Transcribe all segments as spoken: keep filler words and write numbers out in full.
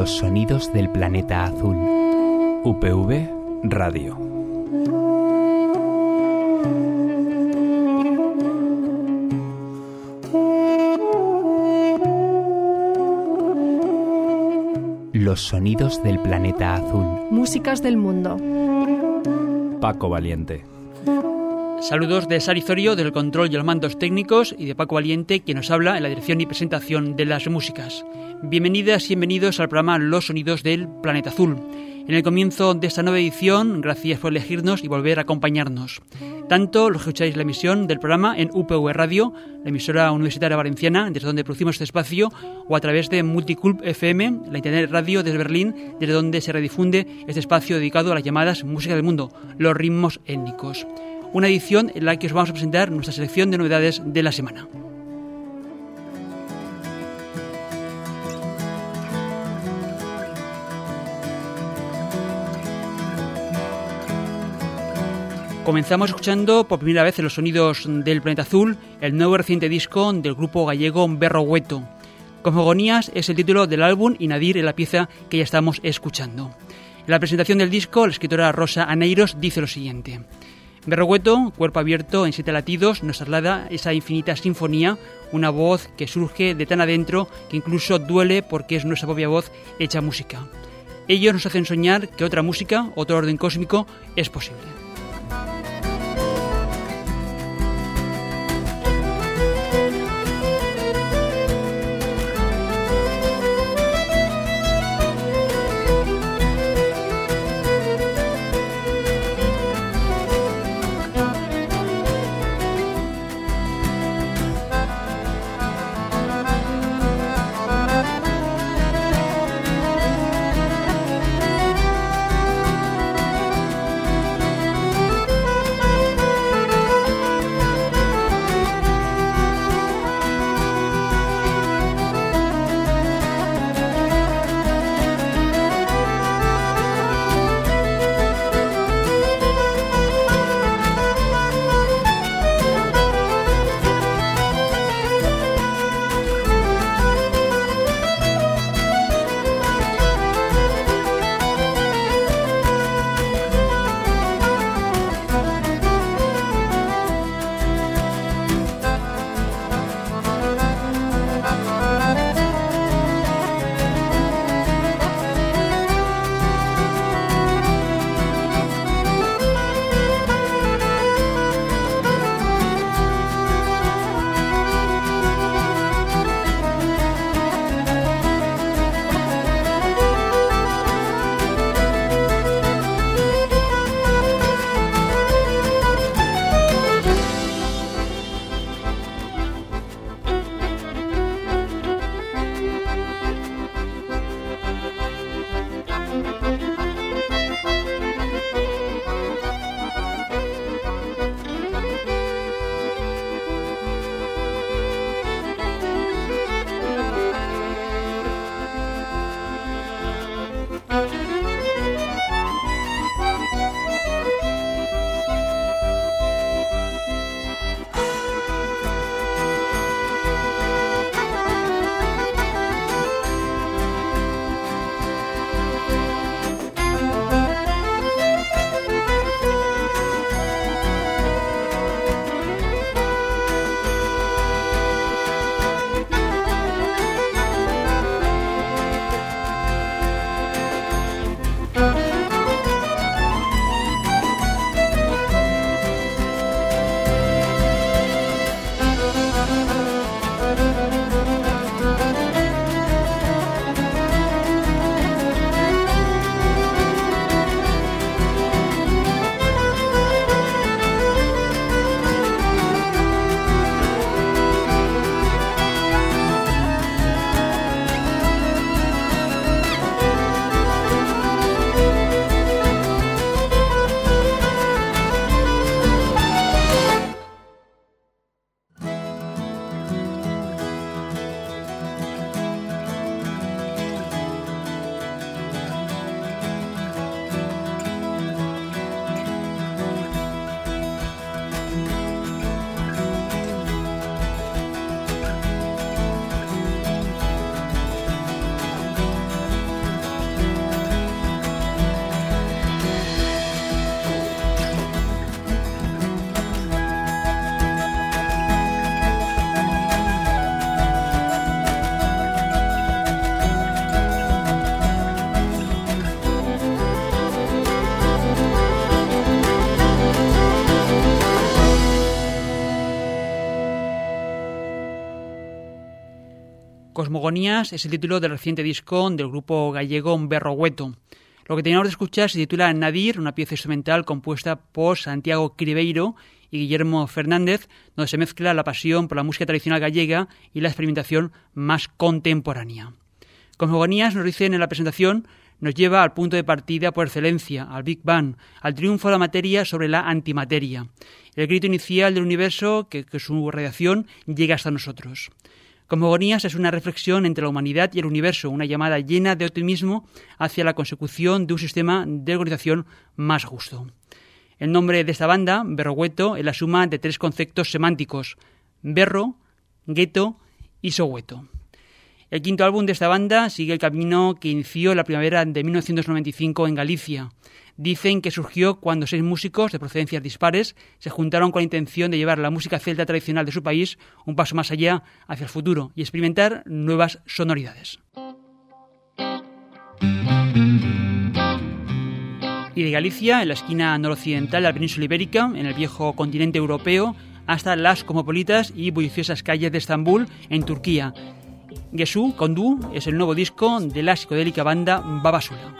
Los sonidos del planeta azul. U P V Radio. Los sonidos del planeta azul. Músicas del mundo. Paco Valiente. Saludos de Sari Zorio, del control y los mandos técnicos, y de Paco Valiente, quien nos habla en la dirección y presentación de las músicas. Bienvenidas y bienvenidos al programa Los sonidos del planeta azul. En el comienzo de esta nueva edición, gracias por elegirnos y volver a acompañarnos. Tanto los que escucháis la emisión del programa en U P V Radio, la emisora universitaria valenciana, desde donde producimos este espacio, o a través de Multiculp F M, la internet radio desde Berlín, desde donde se redifunde este espacio dedicado a las llamadas músicas del mundo, los ritmos étnicos. Una edición en la que os vamos a presentar nuestra selección de novedades de la semana. Comenzamos escuchando por primera vez en los sonidos del planeta azul el nuevo reciente disco del grupo gallego Berrogueto. Cosmogonías es el título del álbum y Nadir es la pieza que ya estamos escuchando. En la presentación del disco, la escritora Rosa Aneiros dice lo siguiente: Berrogueto, cuerpo abierto en siete latidos, nos traslada esa infinita sinfonía, una voz que surge de tan adentro que incluso duele porque es nuestra propia voz hecha música. Ellos nos hacen soñar que otra música, otro orden cósmico, es posible. Cosmogonías es el título del reciente disco del grupo gallego Berrogueto. Lo que teníamos de escuchar se titula Nadir, una pieza instrumental compuesta por Santiago Cribeiro y Guillermo Fernández, donde se mezcla la pasión por la música tradicional gallega y la experimentación más contemporánea. Cosmogonías, nos dicen en la presentación, nos lleva al punto de partida por excelencia, al Big Bang, al triunfo de la materia sobre la antimateria, el grito inicial del universo que, que su radiación llega hasta nosotros. Cosmogonías es una reflexión entre la humanidad y el universo, una llamada llena de optimismo hacia la consecución de un sistema de organización más justo. El nombre de esta banda, Berrogueto, es la suma de tres conceptos semánticos: berro, gueto y sogueto. El quinto álbum de esta banda sigue el camino que inició la primavera de mil novecientos noventa y cinco en Galicia. Dicen que surgió cuando seis músicos de procedencias dispares se juntaron con la intención de llevar la música celta tradicional de su país un paso más allá, hacia el futuro, y experimentar nuevas sonoridades. Y de Galicia, en la esquina noroccidental de la península ibérica, en el viejo continente europeo, hasta las cosmopolitas y bulliciosas calles de Estambul, en Turquía. Gesu Kondu es el nuevo disco de la psicodélica banda Babasula.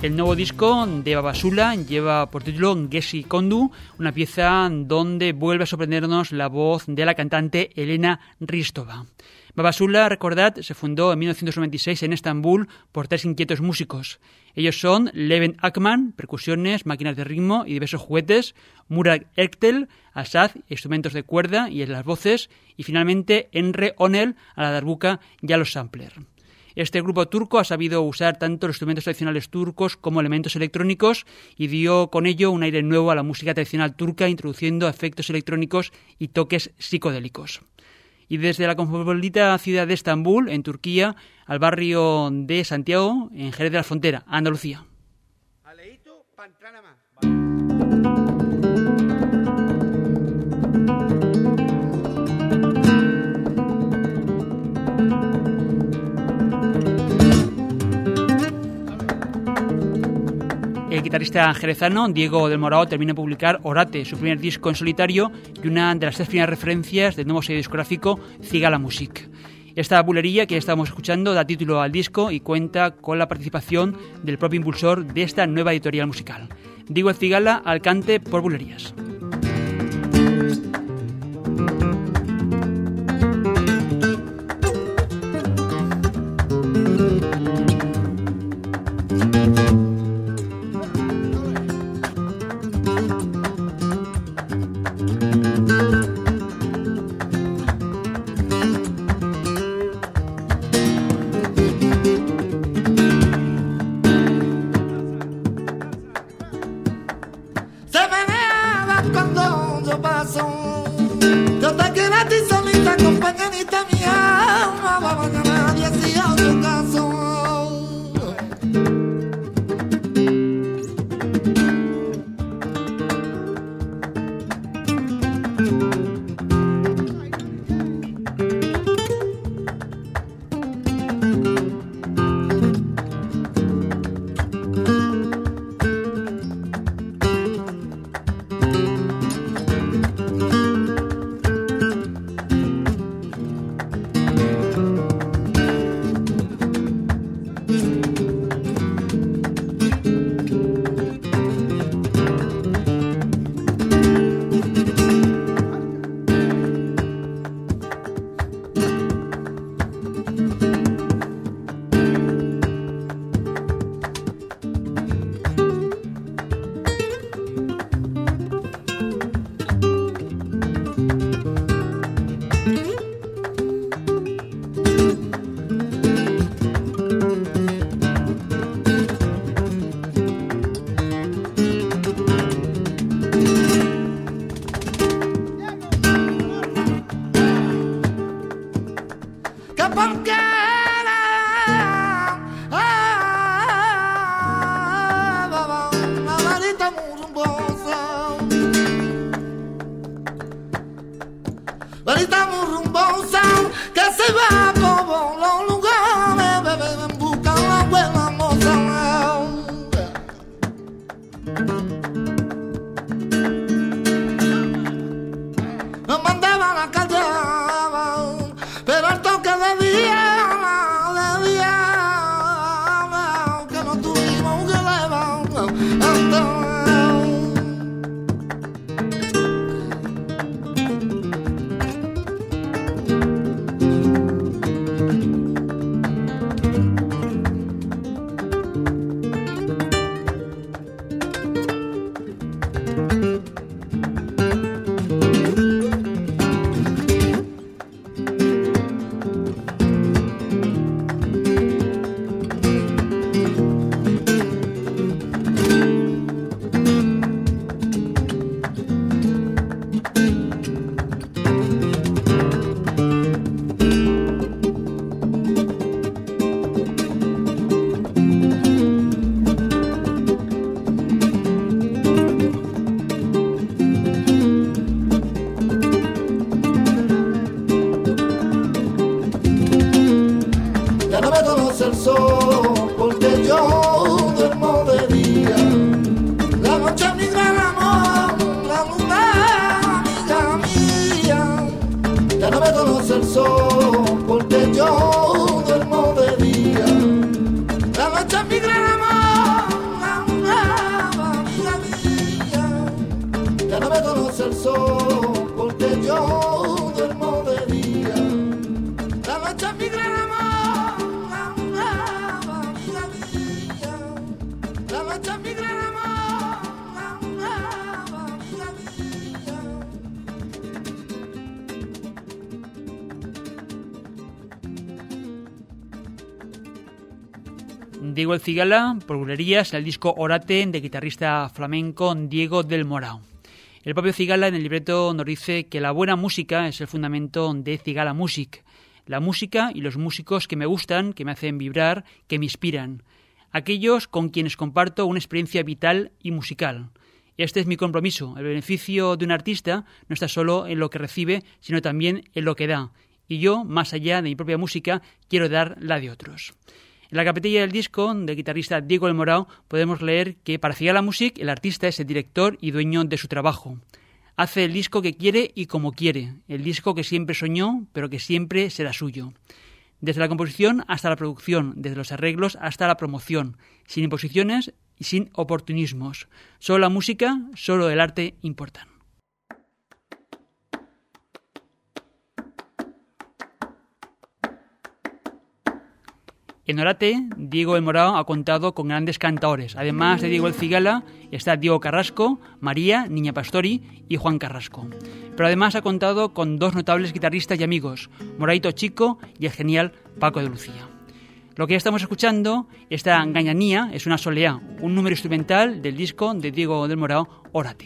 El nuevo disco de Babasula lleva por título Gesi Kondu, una pieza donde vuelve a sorprendernos la voz de la cantante Elena Ristova. Babasula, recordad, se fundó en mil novecientos noventa y seis en Estambul por tres inquietos músicos. Ellos son Levent Akman, percusiones, máquinas de ritmo y diversos juguetes, Murat Erktel, Asad, instrumentos de cuerda y en las voces, y finalmente Enre Onel, a la darbuka y a los samplers. Este grupo turco ha sabido usar tanto los instrumentos tradicionales turcos como elementos electrónicos y dio con ello un aire nuevo a la música tradicional turca, introduciendo efectos electrónicos y toques psicodélicos. Y desde la cosmopolita ciudad de Estambul, en Turquía, al barrio de Santiago, en Jerez de la Frontera, Andalucía. Aleito Pantranama. El guitarrista jerezano Diego del Morao termina de publicar Orate, su primer disco en solitario y una de las tres primeras referencias del nuevo sello discográfico Cigala Music. Esta bulería que estamos escuchando da título al disco y cuenta con la participación del propio impulsor de esta nueva editorial musical. Diego Cigala al cante por bulerías. Se menea Diego El Cigala, por bulerías, el disco Orate del guitarrista flamenco Diego del Morao. El propio Cigala en el libreto nos dice que la buena música es el fundamento de Cigala Music. La música y los músicos que me gustan, que me hacen vibrar, que me inspiran. Aquellos con quienes comparto una experiencia vital y musical. Este es mi compromiso. El beneficio de un artista no está solo en lo que recibe, sino también en lo que da. Y yo, más allá de mi propia música, quiero dar la de otros. En la carpetilla del disco del guitarrista Diego del Morao podemos leer que para Cigala Music el artista es el director y dueño de su trabajo. Hace el disco que quiere y como quiere, el disco que siempre soñó, pero que siempre será suyo. Desde la composición hasta la producción, desde los arreglos hasta la promoción, sin imposiciones y sin oportunismos. Solo la música, solo el arte importan. En Orate, Diego El Morao ha contado con grandes cantaores. Además de Diego El Cigala, está Diego Carrasco, María, Niña Pastori y Juan Carrasco. Pero además ha contado con dos notables guitarristas y amigos, Moraito Chico y el genial Paco de Lucía. Lo que ya estamos escuchando, esta Gañanía, es una soleá, un número instrumental del disco de Diego del Morao, Orate.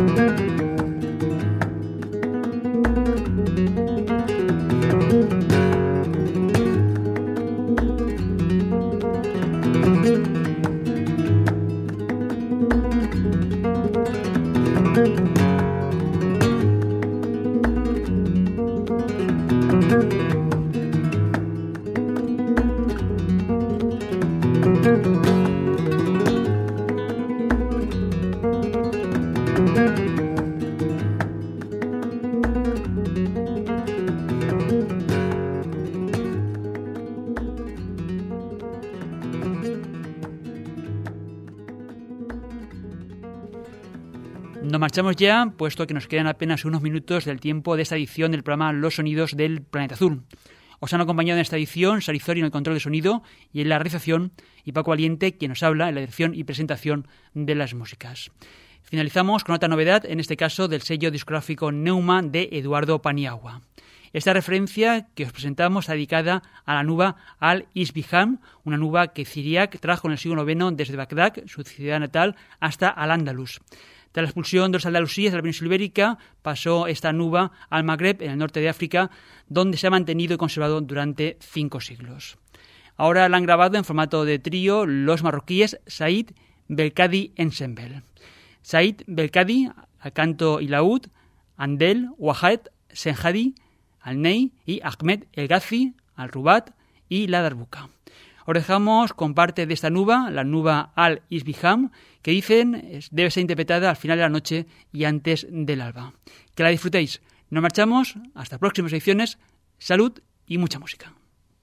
Nos marchamos ya, puesto que nos quedan apenas unos minutos del tiempo de esta edición del programa Los Sonidos del Planeta Azul. Os han acompañado en esta edición Sari Zorio en el control de sonido y en la realización, y Paco Valiente, quien nos habla en la dirección y presentación de las músicas. Finalizamos con otra novedad, en este caso del sello discográfico Neuma de Eduardo Paniagua. Esta referencia que os presentamos está dedicada a la nuba Al-Isbiham, una nuba que Ciriac trajo en el siglo noveno desde Bagdad, su ciudad natal, hasta Al-Ándalus. Tras la expulsión de los andalusíes de la península ibérica, pasó esta nuba al Magreb, en el norte de África, donde se ha mantenido y conservado durante cinco siglos. Ahora la han grabado en formato de trío los marroquíes Said Belkadi Ensemble. Said Belkadi al canto y laúd, Andel Wahed Senhadi al ney y Ahmed El Ghazi al rubat y la darbuka. Os dejamos con parte de esta nuba, la nuba Al-Isbiham, que dicen debe ser interpretada al final de la noche y antes del alba. Que la disfrutéis. Nos marchamos, hasta próximas ediciones. Salud y mucha música.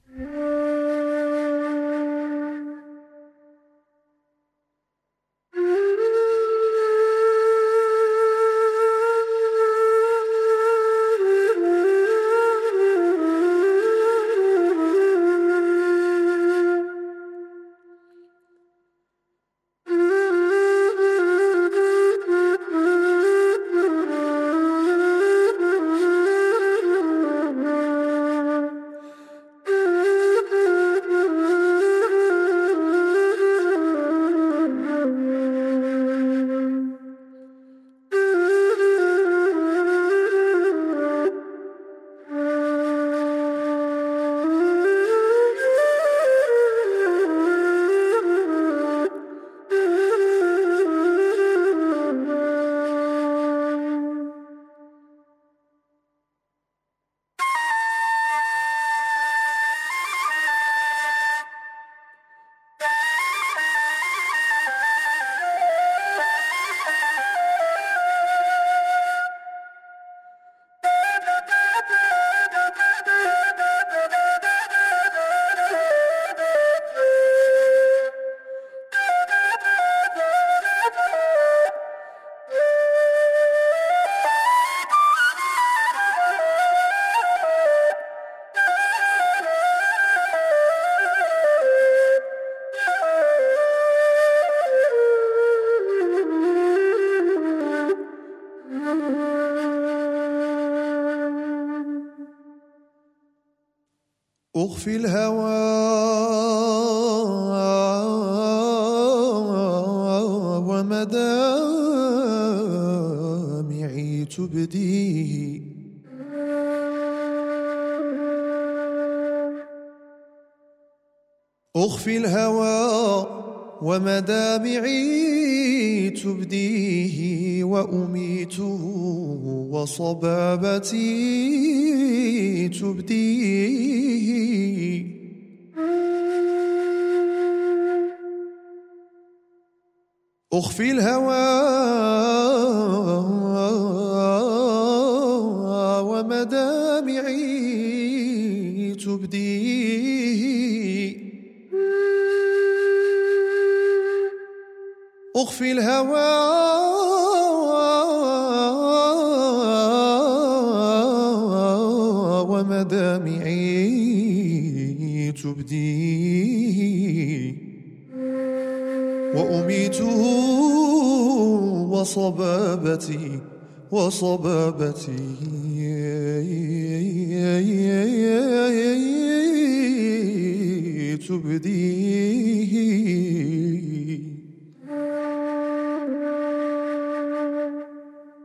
أخفي الهوى ومدامعي تبديه أخفي الهوى ومدامعي تبديه وأميته وصبابتي تبديه أخفي الهوى ومدامعي تبديه أخفي الهوى ومدامعي تبديه وأميته وصبابتي وصبابتي تبديه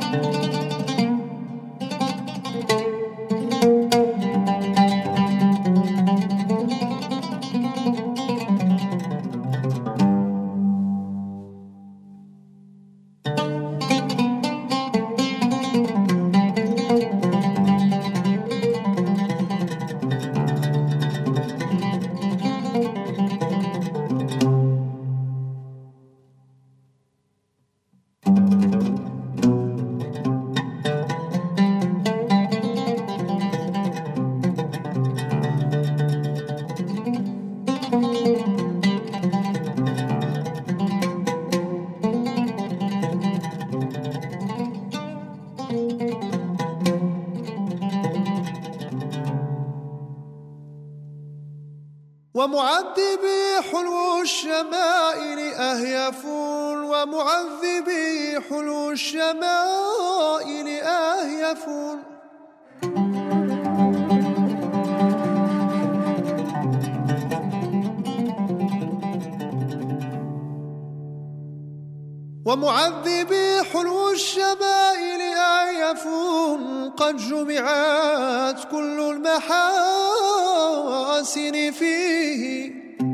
ومعذبي حلو الشمائل أهيفون ومعذبي حلو الشمائل أهيفون ومعذبي حلو الشمائل أهيفون قد جمعت كل المحاسن فيه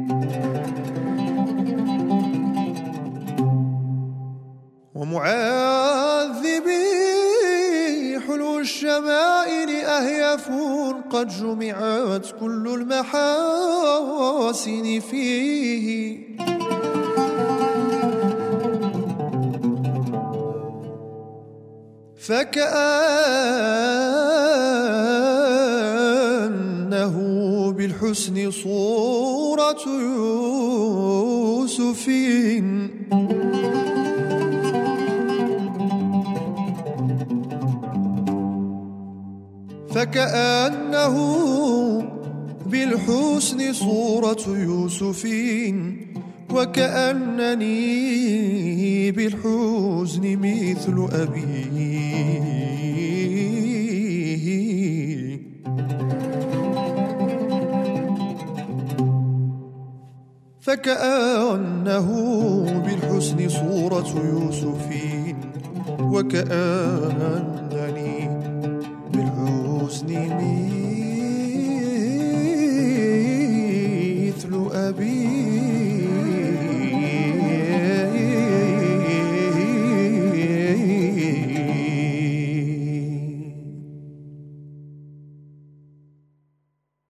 ومعذبي حلو الشمائل أهيفون قد جمعت كل المحاسن فيه فكأنه بالحسن صورة يوسف فكأنه بالحسن صورة يوسف وكأنني بالحزن مثل أبيه فكأنه بالحزن صورة يوسف وكأنني بالحزن مثل أبيه